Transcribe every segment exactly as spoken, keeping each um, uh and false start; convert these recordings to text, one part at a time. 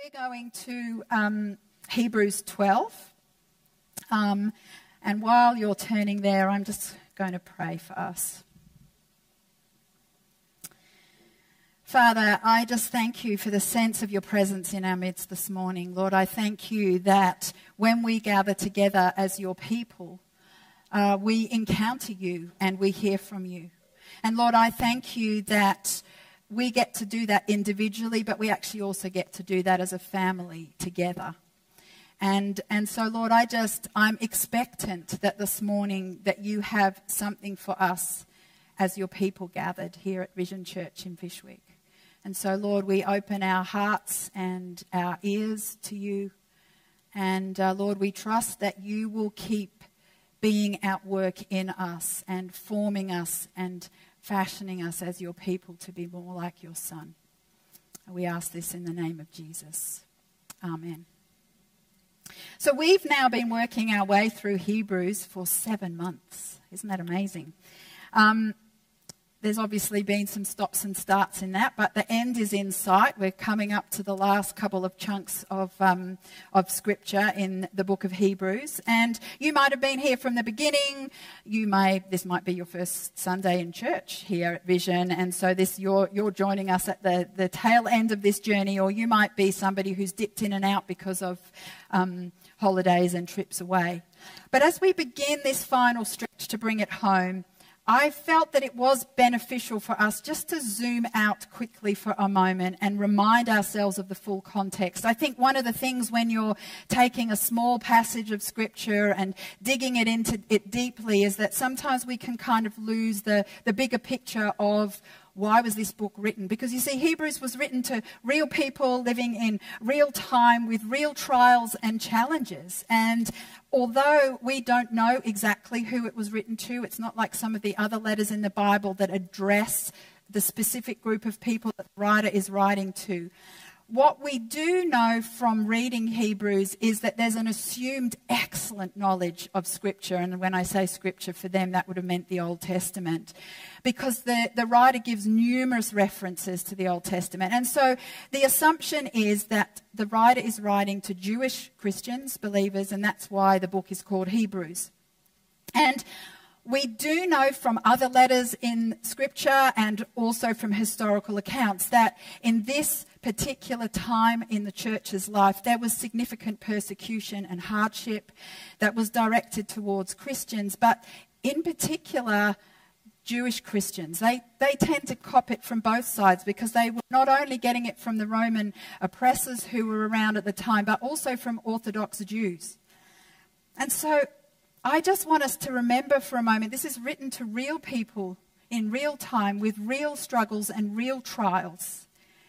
we're going to um, Hebrews twelve. Um, and while you're turning there, I'm just going to pray for us. Father, I just thank you for the sense of your presence in our midst this morning. Lord, I thank you that when we gather together as your people, uh, we encounter you and we hear from you. And Lord, I thank you that we get to do that individually, but we actually also get to do that as a family together. And and so, Lord, I just, I'm expectant that this morning that you have something for us as your people gathered here at Vision Church in Fyshwick. And so, Lord, we open our hearts and our ears to you. And uh, Lord, we trust that you will keep being at work in us and forming us and fashioning us as your people to be more like your Son. We ask this in the name of Jesus. Amen. So we've now been working our way through Hebrews for seven months. Isn't that amazing? Um, there's obviously been some stops and starts in that, but the end is in sight. We're coming up to the last couple of chunks of um, of scripture in the book of Hebrews. And you might have been here from the beginning. You may this might be your first Sunday in church here at Vision, and so this you're you're joining us at the, the tail end of this journey, or you might be somebody who's dipped in and out because of um, holidays and trips away. But as we begin this final stretch to bring it home, I felt that it was beneficial for us just to zoom out quickly for a moment and remind ourselves of the full context. I think one of the things when you're taking a small passage of scripture and digging it into it deeply is that sometimes we can kind of lose the, the bigger picture of why was this book written? Because you see, Hebrews was written to real people living in real time with real trials and challenges. And although we don't know exactly who it was written to, it's not like some of the other letters in the Bible that address the specific group of people that the writer is writing to. What we do know from reading Hebrews is that there's an assumed excellent knowledge of Scripture. And when I say Scripture, for them, that would have meant the Old Testament. Because the, the writer gives numerous references to the Old Testament. And so the assumption is that the writer is writing to Jewish Christians, believers, and that's why the book is called Hebrews. And we do know from other letters in Scripture and also from historical accounts that in this particular time in the church's life, there was significant persecution and hardship that was directed towards Christians, but in particular, Jewish Christians. They, they tend to cop it from both sides because they were not only getting it from the Roman oppressors who were around at the time, but also from Orthodox Jews. And so I just want us to remember for a moment, this is written to real people in real time with real struggles and real trials.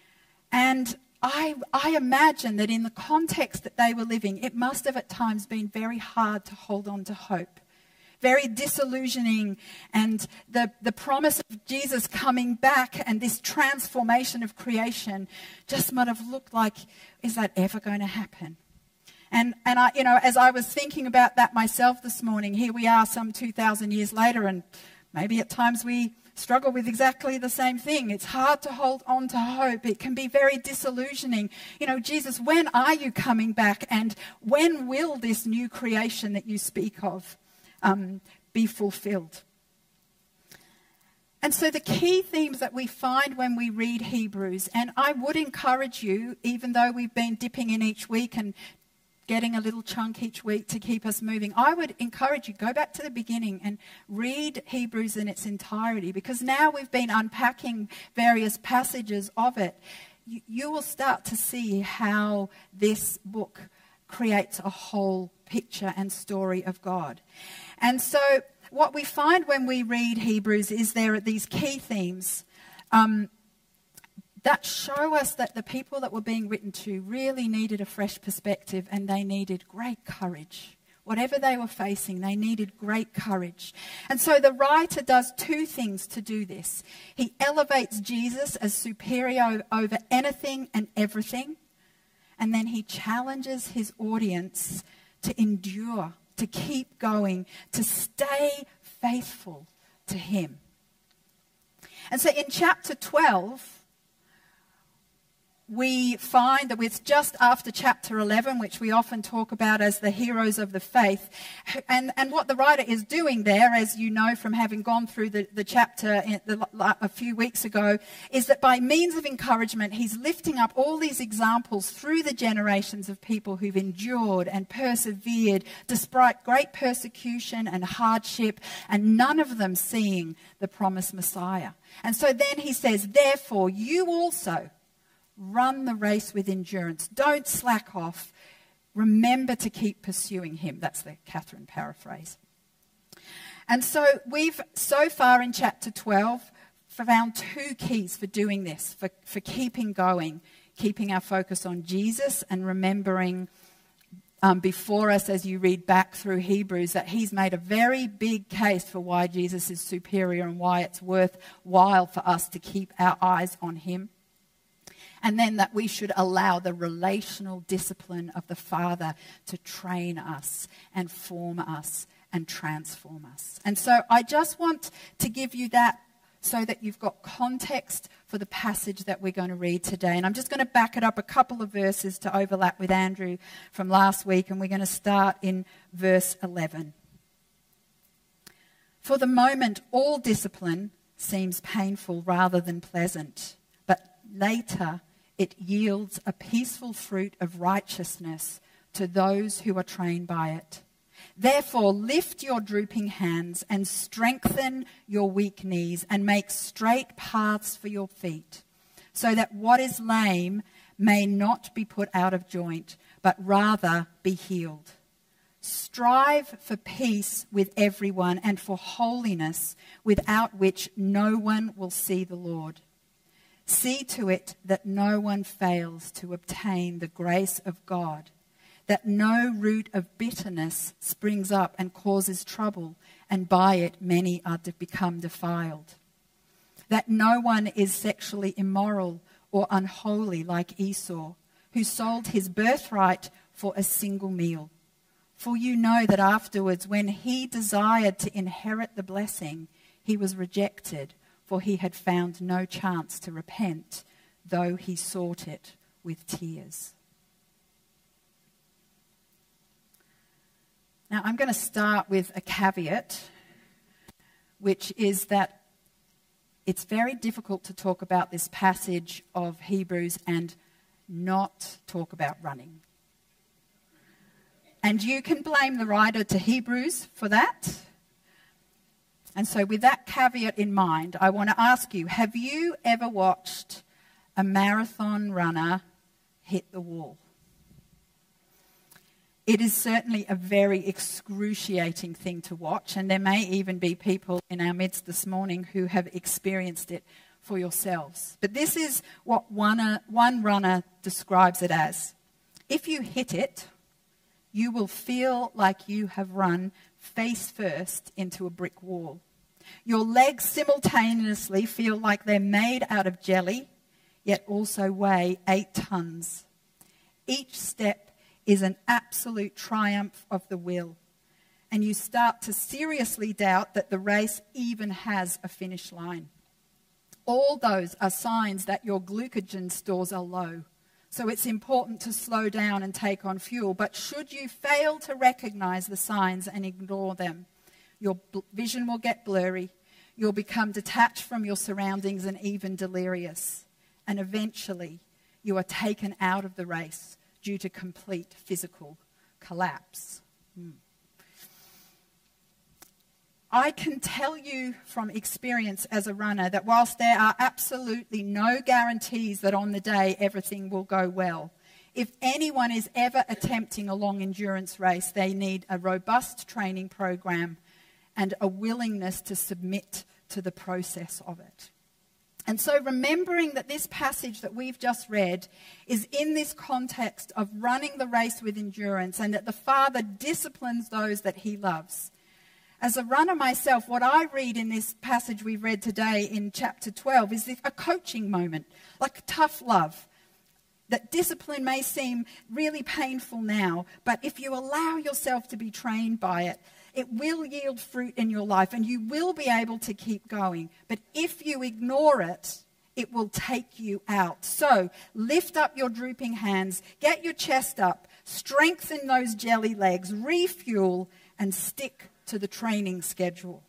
And I, I imagine that in the context that they were living, it must have at times been very hard to hold on to hope. Very disillusioning, and the, the promise of Jesus coming back and this transformation of creation just might have looked like, is that ever going to happen? And, and I, you know, as I was thinking about that myself this morning, here we are some two thousand years later, and maybe at times we struggle with exactly the same thing. It's hard to hold on to hope. It can be very disillusioning. You know, Jesus, when are you coming back? And when will this new creation that you speak of um, be fulfilled? And so the key themes that we find when we read Hebrews, and I would encourage you, even though we've been dipping in each week and getting a little chunk each week to keep us moving, I would encourage you, go back to the beginning and read Hebrews in its entirety, because now we've been unpacking various passages of it. You, you will start to see how this book creates a whole picture and story of God. And so what we find when we read Hebrews is there are these key themes um, that show us that the people that were being written to really needed a fresh perspective, and they needed great courage. Whatever they were facing, they needed great courage. And so the writer does two things to do this. He elevates Jesus as superior over anything and everything, and then he challenges his audience to endure, to keep going, to stay faithful to him. And so in chapter twelve, we find that it's just after chapter eleven, which we often talk about as the heroes of the faith. And, and what the writer is doing there, as you know from having gone through the, the chapter in the, a few weeks ago, is that by means of encouragement, he's lifting up all these examples through the generations of people who've endured and persevered despite great persecution and hardship, and none of them seeing the promised Messiah. And so then he says, therefore, you also run the race with endurance. Don't slack off. Remember to keep pursuing him. That's the Catherine paraphrase. And so we've, so far in chapter twelve, found two keys for doing this, for, for keeping going, keeping our focus on Jesus and remembering um, before us as you read back through Hebrews that he's made a very big case for why Jesus is superior and why it's worthwhile for us to keep our eyes on him. And then that we should allow the relational discipline of the Father to train us and form us and transform us. And so I just want to give you that so that you've got context for the passage that we're going to read today. And I'm just going to back it up a couple of verses to overlap with Andrew from last week, and we're going to start in verse eleven. For the moment, all discipline seems painful rather than pleasant, but later it yields a peaceful fruit of righteousness to those who are trained by it. Therefore, lift your drooping hands and strengthen your weak knees and make straight paths for your feet, so that what is lame may not be put out of joint, but rather be healed. Strive for peace with everyone and for holiness, without which no one will see the Lord. See to it that no one fails to obtain the grace of God, that no root of bitterness springs up and causes trouble, and by it many are to become defiled. That no one is sexually immoral or unholy like Esau, who sold his birthright for a single meal. For you know that afterwards, when he desired to inherit the blessing, he was rejected, for he had found no chance to repent, though he sought it with tears. Now, I'm going to start with a caveat, which is that it's very difficult to talk about this passage of Hebrews and not talk about running. And you can blame the writer to Hebrews for that. And so with that caveat in mind, I want to ask you, have you ever watched a marathon runner hit the wall? It is certainly a very excruciating thing to watch, and there may even be people in our midst this morning who have experienced it for yourselves. But this is what one, one runner describes it as. If you hit it, you will feel like you have run face first into a brick wall. Your legs simultaneously feel like they're made out of jelly, yet also weigh eight tons. Each step is an absolute triumph of the will, and you start to seriously doubt that the race even has a finish line. All those are signs that your glycogen stores are low, so it's important to slow down and take on fuel. But should you fail to recognize the signs and ignore them, your vision will get blurry, you'll become detached from your surroundings and even delirious, and eventually you are taken out of the race due to complete physical collapse. Hmm. I can tell you from experience as a runner that whilst there are absolutely no guarantees that on the day everything will go well, if anyone is ever attempting a long endurance race, they need a robust training program and a willingness to submit to the process of it. And so remembering that this passage that we've just read is in this context of running the race with endurance, and that the Father disciplines those that he loves. As a runner myself, what I read in this passage we've read today in chapter twelve is a coaching moment, like tough love. That discipline may seem really painful now, but if you allow yourself to be trained by it, it will yield fruit in your life and you will be able to keep going. But if you ignore it, it will take you out. So lift up your drooping hands, get your chest up, strengthen those jelly legs, refuel, and stick to the training schedule.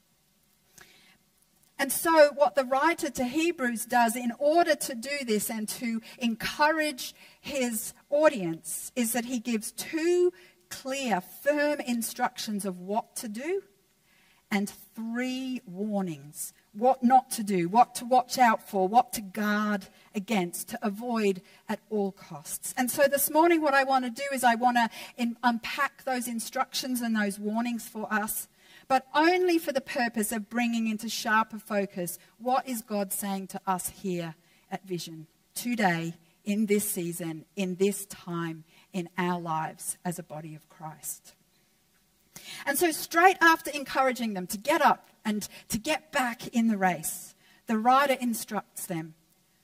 And so what the writer to Hebrews does in order to do this and to encourage his audience is that he gives two clear, firm instructions of what to do and three warnings. What not to do, what to watch out for, what to guard against, to avoid at all costs. And so this morning what I want to do is I want to in, unpack those instructions and those warnings for us, but only for the purpose of bringing into sharper focus what is God saying to us here at Vision today, in this season, in this time, in our lives as a body of Christ. And so straight after encouraging them to get up and to get back in the race, the writer instructs them,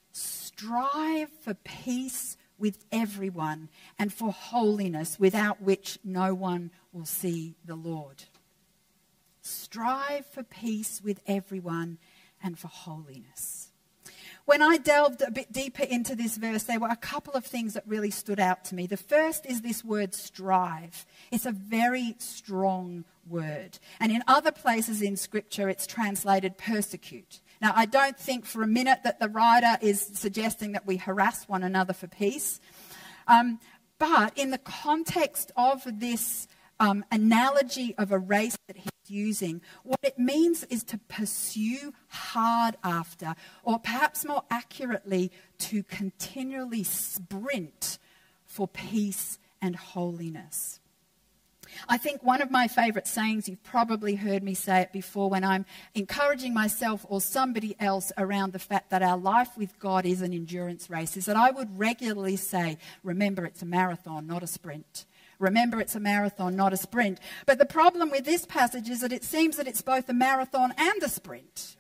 strive for peace with everyone and for holiness without which no one will see the Lord. Strive for peace with everyone and for holiness. When I delved a bit deeper into this verse, there were a couple of things that really stood out to me. The first is this word strive. It's a very strong word. And in other places in Scripture, it's translated persecute. Now, I don't think for a minute that the writer is suggesting that we harass one another for peace. Um, but in the context of this um, analogy of a race that he's using, what it means is to pursue hard after, or perhaps more accurately, to continually sprint for peace and holiness. I think one of my favourite sayings, you've probably heard me say it before when I'm encouraging myself or somebody else around the fact that our life with God is an endurance race, is that I would regularly say, remember, it's a marathon, not a sprint. Remember, it's a marathon, not a sprint. But the problem with this passage is that it seems that it's both a marathon and a sprint.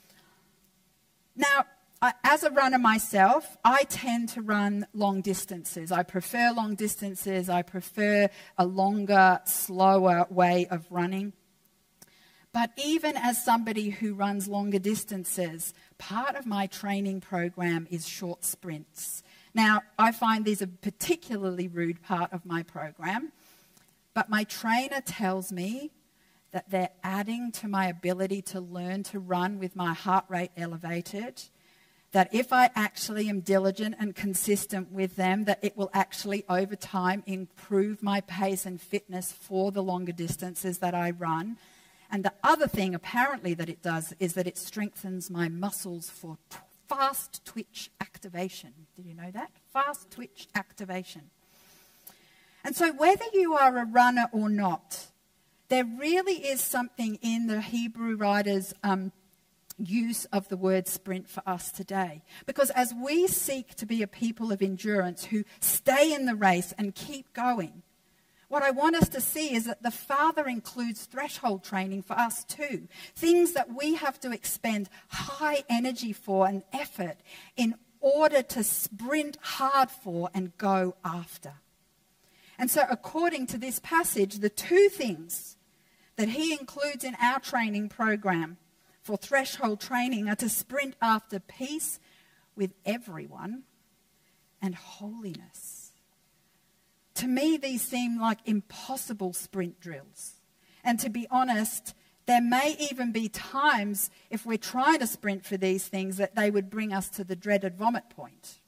Now, I, as a runner myself, I tend to run long distances. I prefer long distances. I prefer a longer, slower way of running. But even as somebody who runs longer distances, part of my training program is short sprints. Now, I find these a particularly rude part of my program, but my trainer tells me that they're adding to my ability to learn to run with my heart rate elevated, that if I actually am diligent and consistent with them, that it will actually over time improve my pace and fitness for the longer distances that I run. And the other thing apparently that it does is that it strengthens my muscles for t- fast twitch activation. Did you know that? Fast twitch activation. And so whether you are a runner or not, there really is something in the Hebrew writer's um, use of the word sprint for us today. Because as we seek to be a people of endurance who stay in the race and keep going, what I want us to see is that the Father includes threshold training for us too. Things that we have to expend high energy for and effort in order to sprint hard for and go after. And so according to this passage, the two things that he includes in our training program for threshold training are to sprint after peace with everyone and holiness. To me, these seem like impossible sprint drills. And to be honest, there may even be times, if we're trying to sprint for these things, that they would bring us to the dreaded vomit point.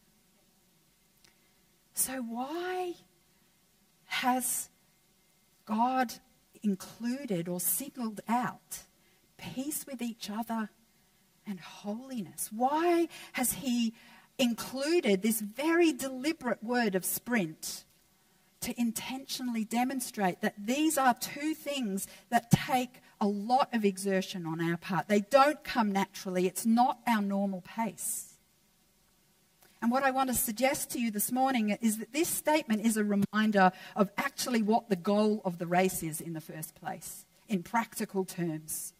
So why has God included or singled out peace with each other and holiness? Why has he included this very deliberate word of sprint to intentionally demonstrate that these are two things that take a lot of exertion on our part? They don't come naturally. It's not our normal pace. And what I want to suggest to you this morning is that this statement is a reminder of actually what the goal of the race is in the first place, in practical terms.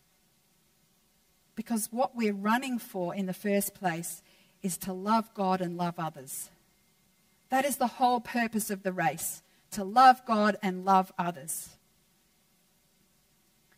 Because what we're running for in the first place is to love God and love others. That is the whole purpose of the race, to love God and love others.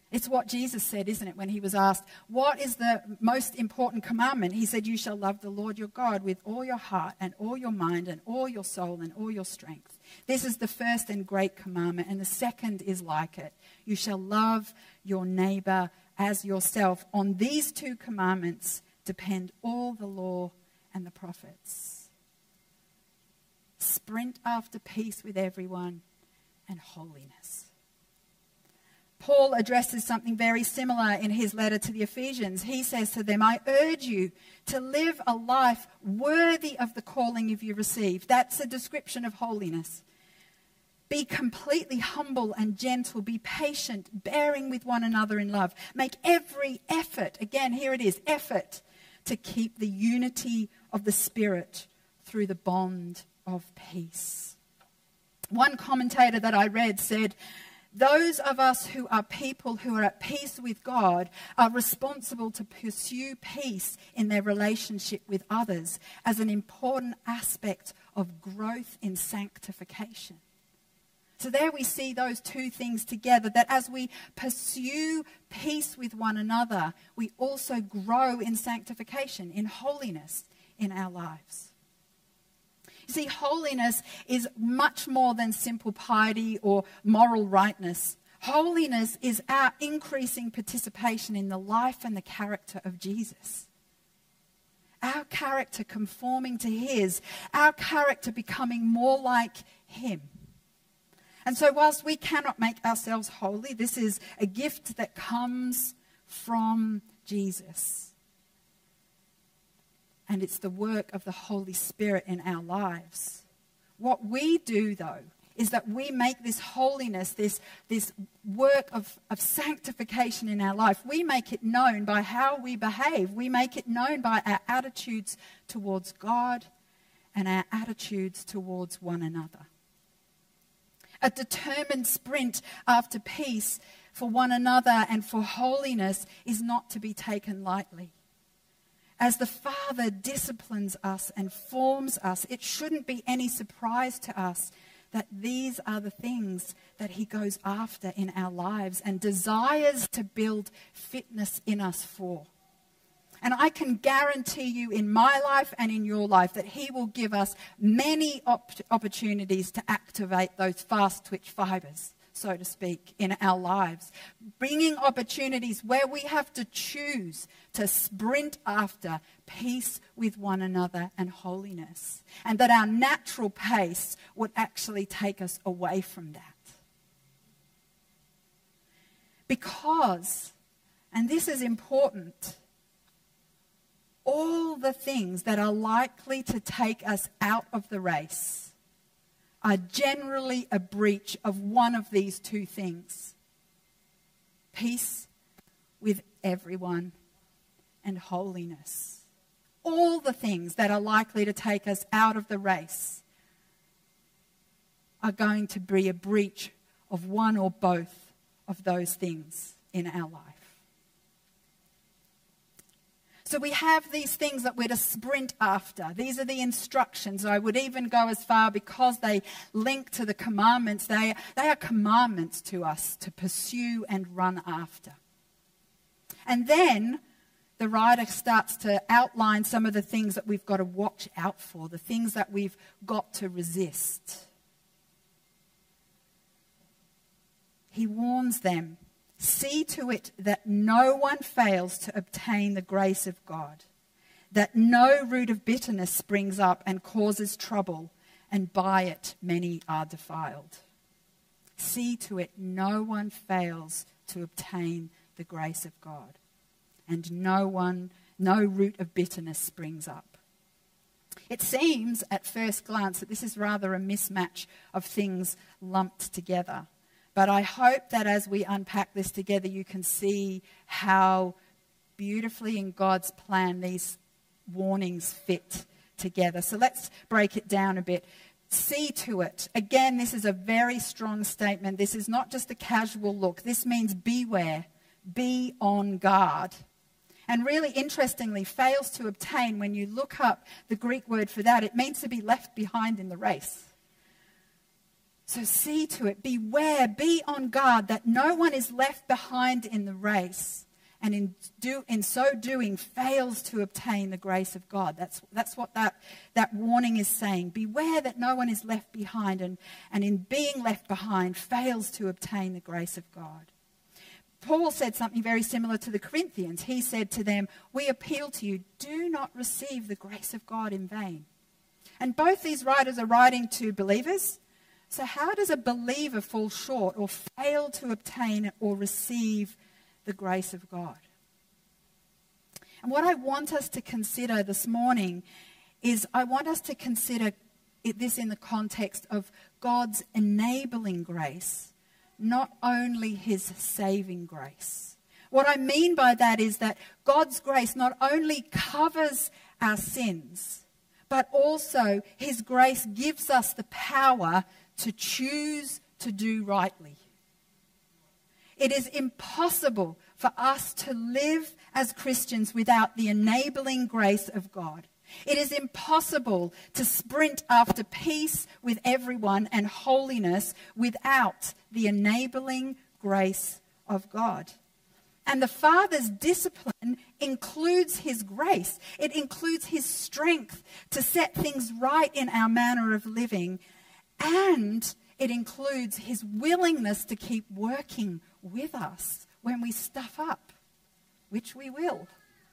It's what Jesus said, isn't it, when he was asked, what is the most important commandment? He said, you shall love the Lord your God with all your heart and all your mind and all your soul and all your strength. This is the first and great commandment, and the second is like it. You shall love your neighbor as yourself. On these two commandments depend all the law and the prophets. Sprint after peace with everyone and holiness. Paul addresses something very similar in his letter to the Ephesians. He says to them, I urge you to live a life worthy of the calling you received. That's a description of holiness. Be completely humble and gentle. Be patient, bearing with one another in love. Make every effort, again, here it is, effort, to keep the unity of the Spirit through the bond of peace. One commentator that I read said, those of us who are people who are at peace with God are responsible to pursue peace in their relationship with others as an important aspect of growth in sanctification. So there we see those two things together, that as we pursue peace with one another, we also grow in sanctification, in holiness in our lives. You see, holiness is much more than simple piety or moral rightness. Holiness is our increasing participation in the life and the character of Jesus. Our character conforming to his, our character becoming more like him. And so whilst we cannot make ourselves holy, this is a gift that comes from Jesus. And it's the work of the Holy Spirit in our lives. What we do, though, is that we make this holiness, this, this work of, of sanctification in our life, we make it known by how we behave. We make it known by our attitudes towards God and our attitudes towards one another. A determined sprint after peace for one another and for holiness is not to be taken lightly. As the Father disciplines us and forms us, it shouldn't be any surprise to us that these are the things that he goes after in our lives and desires to build fitness in us for. And I can guarantee you in my life and in your life that he will give us many op- opportunities to activate those fast twitch fibers, so to speak, in our lives. Bringing opportunities where we have to choose to sprint after peace with one another and holiness. And that our natural pace would actually take us away from that. Because, and this is important, all the things that are likely to take us out of the race are generally a breach of one of these two things. Peace with everyone and holiness. All the things that are likely to take us out of the race are going to be a breach of one or both of those things in our life. So we have these things that we're to sprint after. These are the instructions. I would even go as far, because they link to the commandments. They, they are commandments to us to pursue and run after. And then the writer starts to outline some of the things that we've got to watch out for, the things that we've got to resist. He warns them, see to it that no one fails to obtain the grace of God, that no root of bitterness springs up and causes trouble, and by it many are defiled. See to it no one fails to obtain the grace of God, and no one, no root of bitterness springs up. It seems at first glance that this is rather a mismatch of things lumped together. But I hope that as we unpack this together, you can see how beautifully in God's plan these warnings fit together. So let's break it down a bit. See to it. Again, this is a very strong statement. This is not just a casual look. This means beware, be on guard. And really interestingly, fails to obtain, when you look up the Greek word for that, it means to be left behind in the race. So see to it, beware, be on guard that no one is left behind in the race, and in do in so doing fails to obtain the grace of God. That's, that's what that, that warning is saying. Beware that no one is left behind, and, and in being left behind fails to obtain the grace of God. Paul said something very similar to the Corinthians. He said to them, we appeal to you, do not receive the grace of God in vain. And both these writers are writing to believers. So how does a believer fall short or fail to obtain or receive the grace of God? And what I want us to consider this morning is I want us to consider it, this in the context of God's enabling grace, not only his saving grace. What I mean by that is that God's grace not only covers our sins, but also his grace gives us the power to choose to do rightly. It is impossible for us to live as Christians without the enabling grace of God. It is impossible to sprint after peace with everyone and holiness without the enabling grace of God. And the Father's discipline includes his grace. It includes his strength to set things right in our manner of living. And it includes his willingness to keep working with us when we stuff up, which we will.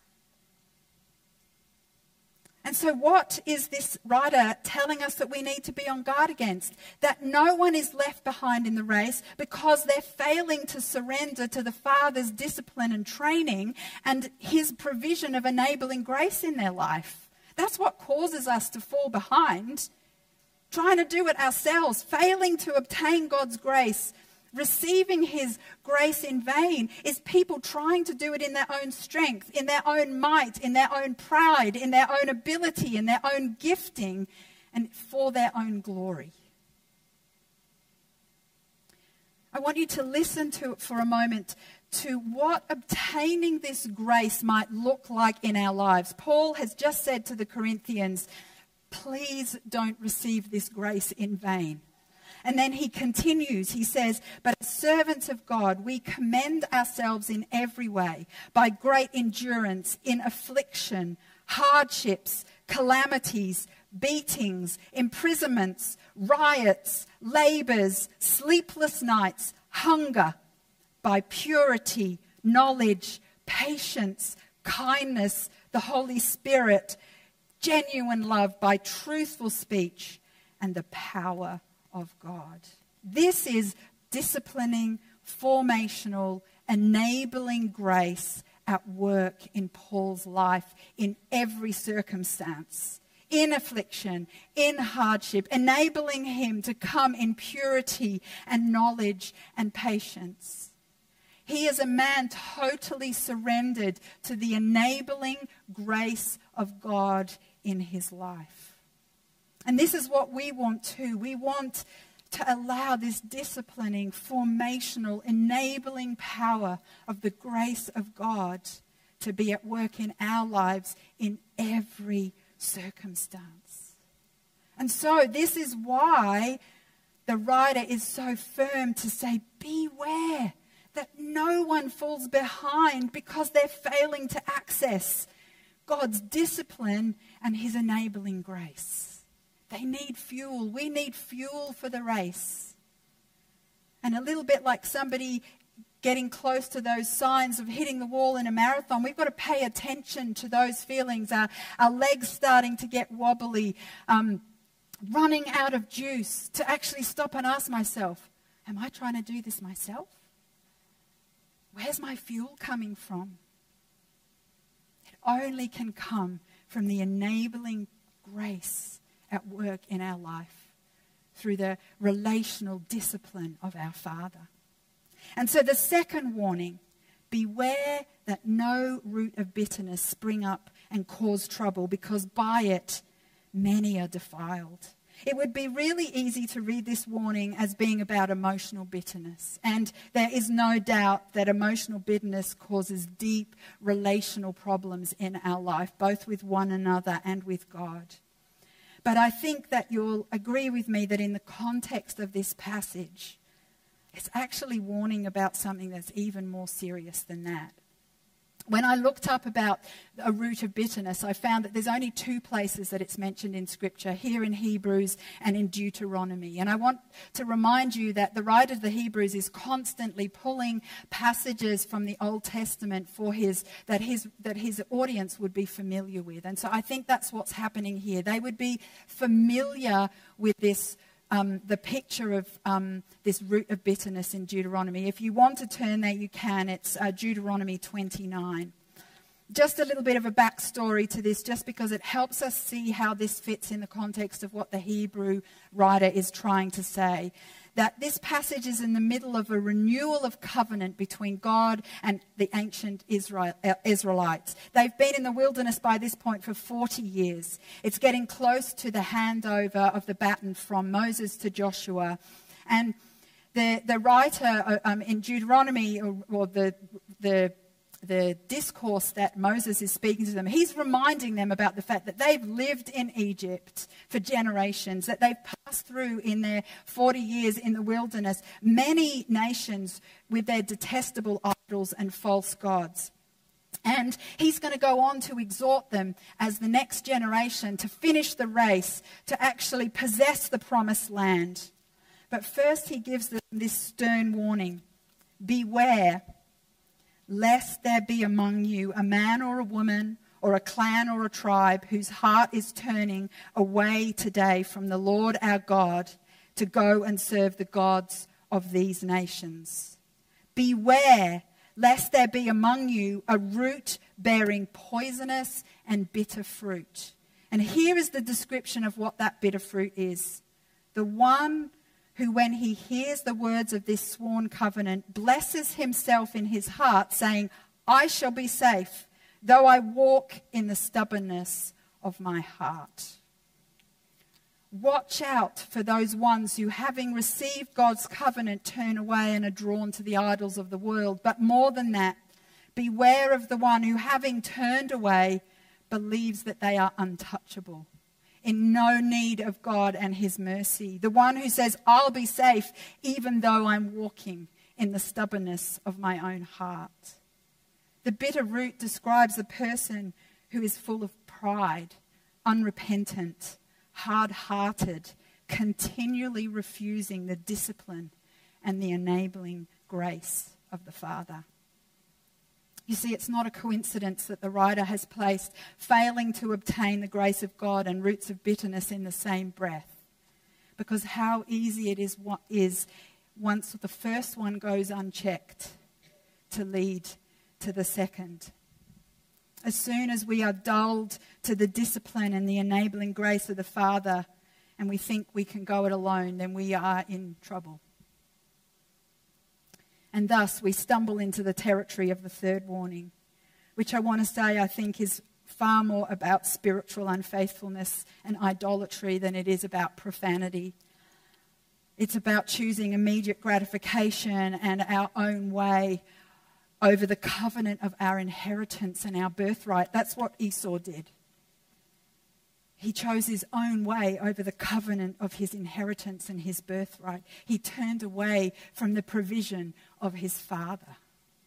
And so what is this writer telling us that we need to be on guard against? That no one is left behind in the race because they're failing to surrender to the Father's discipline and training and his provision of enabling grace in their life. That's what causes us to fall behind, trying to do it ourselves, failing to obtain God's grace. Receiving his grace in vain is people trying to do it in their own strength, in their own might, in their own pride, in their own ability, in their own gifting, and for their own glory. I want you to listen to it for a moment to what obtaining this grace might look like in our lives. Paul has just said to the Corinthians, please don't receive this grace in vain. And then he continues, he says, but as servants of God, we commend ourselves in every way by great endurance in affliction, hardships, calamities, beatings, imprisonments, riots, labors, sleepless nights, hunger, by purity, knowledge, patience, kindness, the Holy Spirit, genuine love, by truthful speech, and the power of God. This is disciplining, formational, enabling grace at work in Paul's life in every circumstance, in affliction, in hardship, enabling him to come in purity and knowledge and patience. He is a man totally surrendered to the enabling grace of God in his life. And this is what we want too. We want to allow this disciplining, formational, enabling power of the grace of God to be at work in our lives in every circumstance. And so this is why the writer is so firm to say, beware that no one falls behind because they're failing to access God's discipline and his enabling grace. They need fuel. We need fuel for the race. And a little bit like somebody getting close to those signs of hitting the wall in a marathon, we've got to pay attention to those feelings. Our, our legs starting to get wobbly, um, running out of juice, to actually stop and ask myself, am I trying to do this myself? Where's my fuel coming from? It only can come from the enabling grace at work in our life through the relational discipline of our Father. And so the second warning, beware that no root of bitterness spring up and cause trouble, because by it many are defiled. It would be really easy to read this warning as being about emotional bitterness. And there is no doubt that emotional bitterness causes deep relational problems in our life, both with one another and with God. But I think that you'll agree with me that in the context of this passage, it's actually warning about something that's even more serious than that. When I looked up about a root of bitterness, I found that there's only two places that it's mentioned in Scripture, here in Hebrews and in Deuteronomy. And I want to remind you that the writer of the Hebrews is constantly pulling passages from the Old Testament for his that his that his audience would be familiar with. And so I think that's what's happening here. They would be familiar with this Um, the picture of um, this root of bitterness in Deuteronomy. If you want to turn there, you can. It's uh, Deuteronomy twenty-nine. Just a little bit of a backstory to this, just because it helps us see how this fits in the context of what the Hebrew writer is trying to say. That this passage is in the middle of a renewal of covenant between God and the ancient Israel, uh, Israelites. They've been in the wilderness by this point for forty years. It's getting close to the handover of the baton from Moses to Joshua. And the, the writer um, in Deuteronomy, or, or the, the the discourse that Moses is speaking to them, he's reminding them about the fact that they've lived in Egypt for generations, that they've passed through in their forty years in the wilderness many nations with their detestable idols and false gods. And he's going to go on to exhort them as the next generation to finish the race, to actually possess the promised land. But first he gives them this stern warning: beware lest there be among you a man or a woman or a clan or a tribe whose heart is turning away today from the Lord our God to go and serve the gods of these nations. Beware lest there be among you a root bearing poisonous and bitter fruit. And here is the description of what that bitter fruit is. The one who, when he hears the words of this sworn covenant, blesses himself in his heart, saying, I shall be safe, though I walk in the stubbornness of my heart. Watch out for those ones who, having received God's covenant, turn away and are drawn to the idols of the world. But more than that, beware of the one who, having turned away, believes that they are untouchable, in no need of God and his mercy. The one who says, I'll be safe even though I'm walking in the stubbornness of my own heart. The bitter root describes a person who is full of pride, unrepentant, hard-hearted, continually refusing the discipline and the enabling grace of the Father. You see, it's not a coincidence that the writer has placed failing to obtain the grace of God and roots of bitterness in the same breath. Because how easy it is, is once the first one goes unchecked to lead to the second. As soon as we are dulled to the discipline and the enabling grace of the Father and we think we can go it alone, then we are in trouble. And thus we stumble into the territory of the third warning, which I want to say I think is far more about spiritual unfaithfulness and idolatry than it is about profanity. It's about choosing immediate gratification and our own way over the covenant of our inheritance and our birthright. That's what Esau did. He chose his own way over the covenant of his inheritance and his birthright. He turned away from the provision of his father.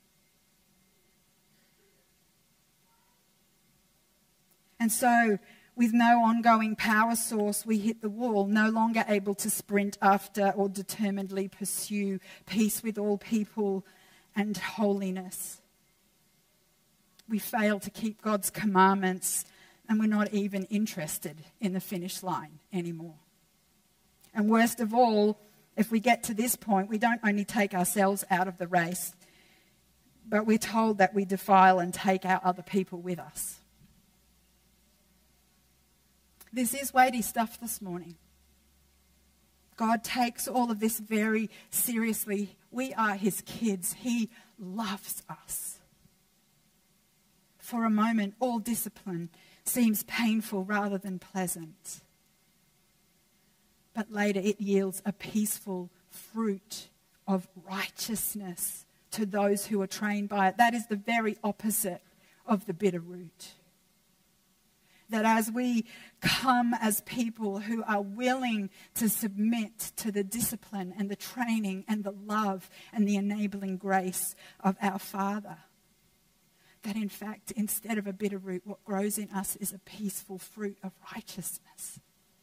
And so, with no ongoing power source, we hit the wall, no longer able to sprint after or determinedly pursue peace with all people and holiness. We fail to keep God's commandments, and we're not even interested in the finish line anymore. And worst of all, if we get to this point, we don't only take ourselves out of the race, but we're told that we defile and take out other people with us. This is weighty stuff this morning. God takes all of this very seriously. We are his kids. He loves us. For a moment, all discipline seems painful rather than pleasant. But later it yields a peaceful fruit of righteousness to those who are trained by it. That is the very opposite of the bitter root. that as we come as people who are willing to submit to the discipline and the training and the love and the enabling grace of our Father, that in fact, instead of a bitter root, what grows in us is a peaceful fruit of righteousness.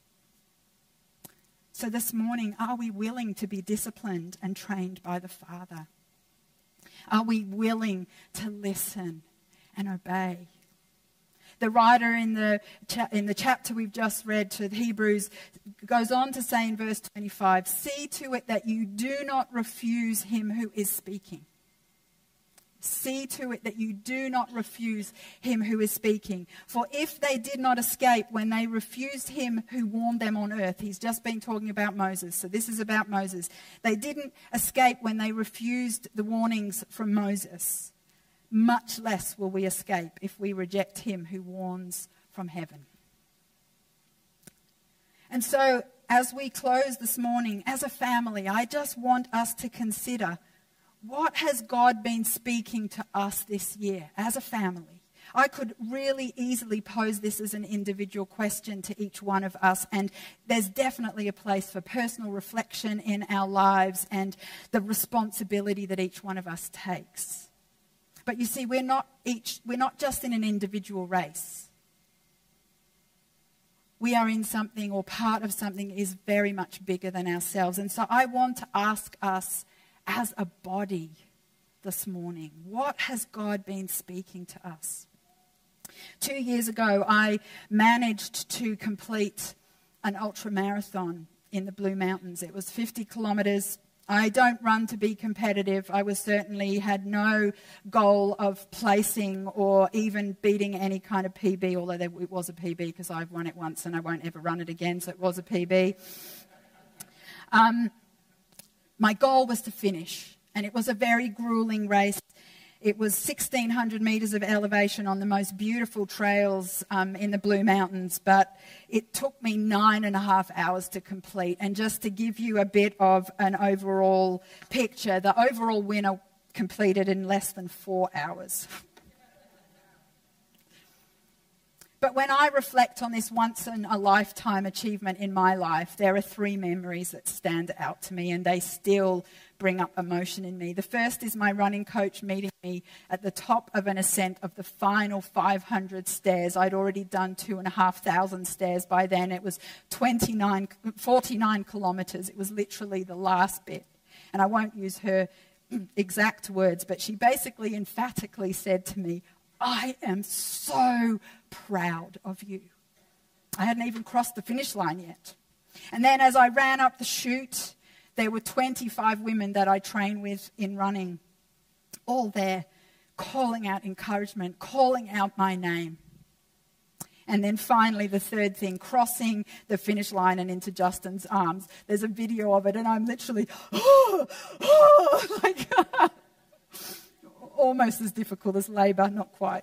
So this morning, are we willing to be disciplined and trained by the Father? Are we willing to listen and obey? The writer in the, cha- in the chapter we've just read to the Hebrews goes on to say in verse twenty-five, see to it that you do not refuse him who is speaking. See to it that you do not refuse him who is speaking. For if they did not escape when they refused him who warned them on earth, he's just been talking about Moses, so this is about Moses. They didn't escape when they refused the warnings from Moses. Much less will we escape if we reject him who warns from heaven. And so, as we close this morning, as a family, I just want us to consider, what has God been speaking to us this year as a family? I could really easily pose this as an individual question to each one of us, and there's definitely a place for personal reflection in our lives and the responsibility that each one of us takes. But you see, we're not each we're not just in an individual race. We are in something, or part of something is very much bigger than ourselves. And so I want to ask us as a body this morning, what has God been speaking to us? Two years ago, I managed to complete an ultra marathon in the Blue Mountains. It was fifty kilometres. I don't run to be competitive. I was certainly had no goal of placing or even beating any kind of P B, although there, it was a P B because I've won it once and I won't ever run it again, so it was a P B. Um, my goal was to finish, and it was a very grueling race. It was sixteen hundred metres of elevation on the most beautiful trails um, in the Blue Mountains, but it took me nine and a half hours to complete. And just to give you a bit of an overall picture, the overall winner completed in less than four hours. But when I reflect on this once-in-a-lifetime achievement in my life, there are three memories that stand out to me, and they still bring up emotion in me. The first is my running coach meeting me at the top of an ascent of the final five hundred stairs. I'd already done two and a half thousand stairs by then. It was twenty-nine, forty-nine kilometres. It was literally the last bit. And I won't use her exact words, but she basically emphatically said to me, I am so proud of you. I hadn't even crossed the finish line yet. And then as I ran up the chute, there were twenty-five women that I train with in running, all there, calling out encouragement, calling out my name. And then finally, the third thing, crossing the finish line and into Justin's arms. There's a video of it, and I'm literally, oh, oh, like, almost as difficult as labour, not quite.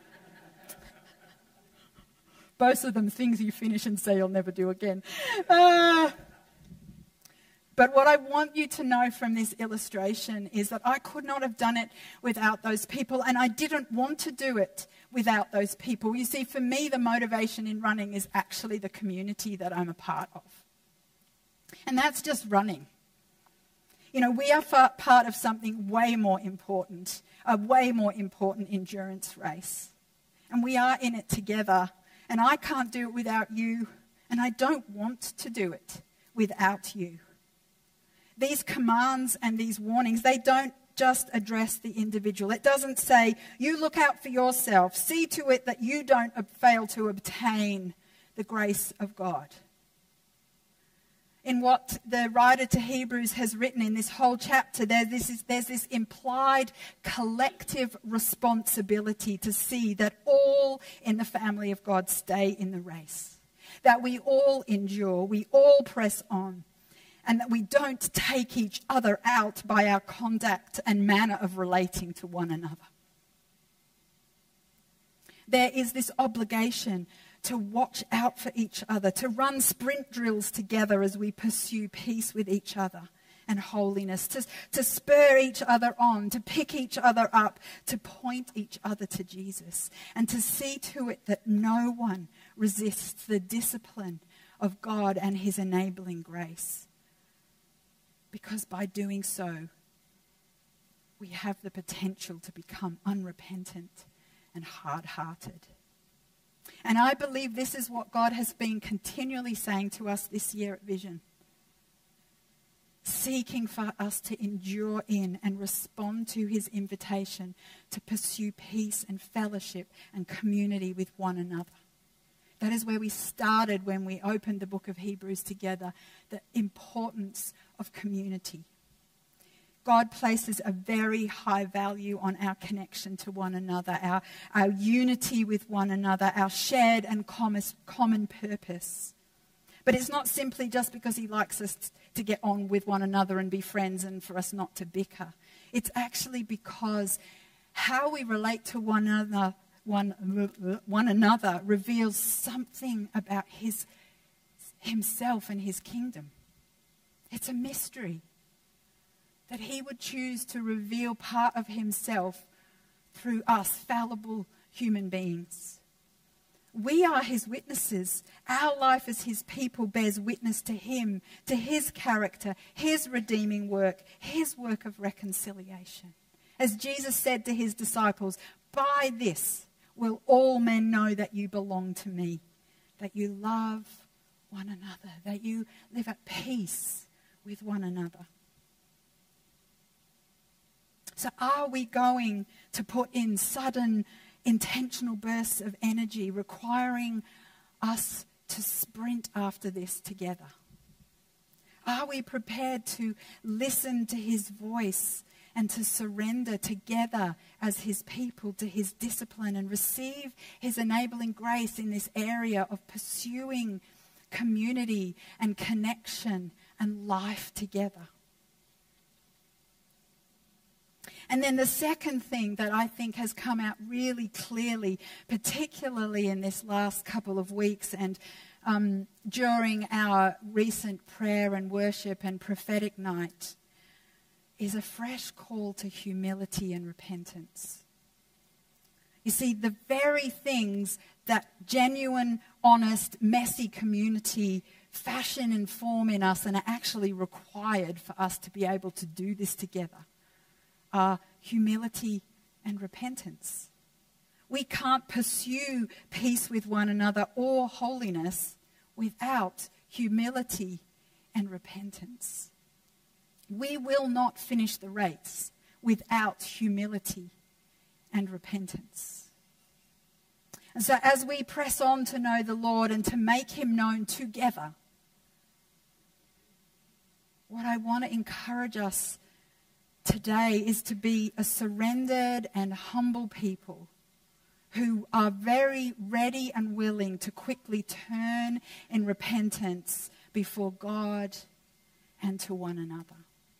Both of them things you finish and say you'll never do again. Uh, but what I want you to know from this illustration is that I could not have done it without those people, and I didn't want to do it without those people. You see, for me, the motivation in running is actually the community that I'm a part of. And that's just running. You know, we are part of something way more important, a way more important endurance race. And we are in it together. And I can't do it without you, and I don't want to do it without you. These commands and these warnings, they don't just address the individual. It doesn't say, you look out for yourself. See to it that you don't fail to obtain the grace of God. In what the writer to Hebrews has written in this whole chapter, there, this is, there's this implied collective responsibility to see that all in the family of God stay in the race, that we all endure, we all press on, and that we don't take each other out by our conduct and manner of relating to one another. There is this obligation to watch out for each other, to run sprint drills together as we pursue peace with each other and holiness, to, to spur each other on, to pick each other up, to point each other to Jesus, and to see to it that no one resists the discipline of God and his enabling grace. Because by doing so, we have the potential to become unrepentant and hard-hearted. And I believe this is what God has been continually saying to us this year at Vision. Seeking for us to endure in and respond to his invitation to pursue peace and fellowship and community with one another. That is where we started when we opened the book of Hebrews together, the importance of community. God places a very high value on our connection to one another, our, our unity with one another, our shared and common, common purpose. But it's not simply just because he likes us to get on with one another and be friends and for us not to bicker. It's actually because how we relate to one another, one, one another reveals something about his, himself and his kingdom. It's a mystery that he would choose to reveal part of himself through us, fallible human beings. We are his witnesses. Our life as his people bears witness to him, to his character, his redeeming work, his work of reconciliation. As Jesus said to his disciples, by this will all men know that you belong to me, that you love one another, that you live at peace with one another. So are we going to put in sudden, intentional bursts of energy requiring us to sprint after this together? Are we prepared to listen to his voice and to surrender together as his people to his discipline and receive his enabling grace in this area of pursuing community and connection and life together? And then the second thing that I think has come out really clearly, particularly in this last couple of weeks and um, during our recent prayer and worship and prophetic night, is a fresh call to humility and repentance. You see, the very things that genuine, honest, messy community fashion and form in us and are actually required for us to be able to do this together are humility and repentance. We can't pursue peace with one another or holiness without humility and repentance. We will not finish the race without humility and repentance. And so as we press on to know the Lord and to make him known together, what I want to encourage us today is to be a surrendered and humble people who are very ready and willing to quickly turn in repentance before God and to one another.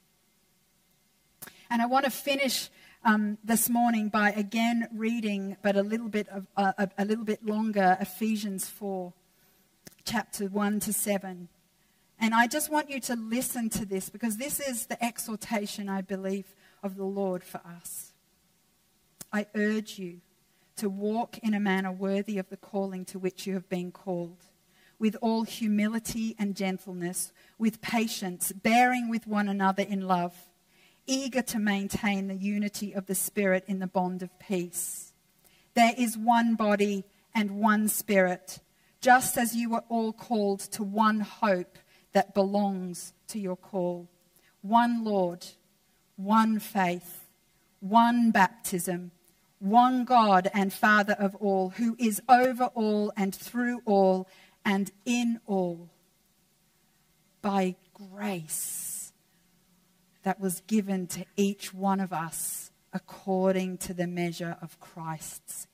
And I want to finish um, this morning by again reading, but a little bit of uh, a, a little bit longer, Ephesians four, chapter one to seven. And I just want you to listen to this because this is the exhortation, I believe, of the Lord for us. I urge you to walk in a manner worthy of the calling to which you have been called, with all humility and gentleness, with patience, bearing with one another in love, eager to maintain the unity of the Spirit in the bond of peace. There is one body and one Spirit, just as you were all called to one hope that belongs to your call. One Lord, one faith, one baptism, one God and Father of all, who is over all and through all and in all. By grace that was given to each one of us according to the measure of Christ's